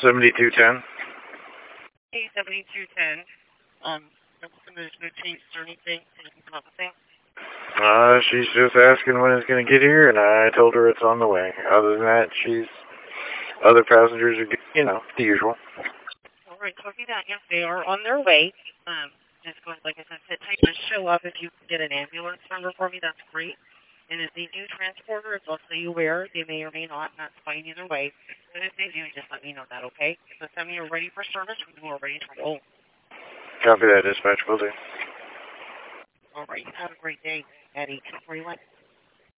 7210. Hey, 7210. There's no change or anything, so you can come up with things. She's just asking when it's going to get here, and I told her it's on the way. Other than that, other passengers are, the usual. All right, copy that. Yes, they are on their way. Just going, like I said, sit tight. Just show up if you can get an ambulance number for me. That's great. And if they do transport her, they'll say you where. They may or may not, and that's fine either way. But if they do, just let me know that, okay? So send me a ready for service when you are ready to roll. Copy that, dispatch. Will do. All right. Have a great day at 8241.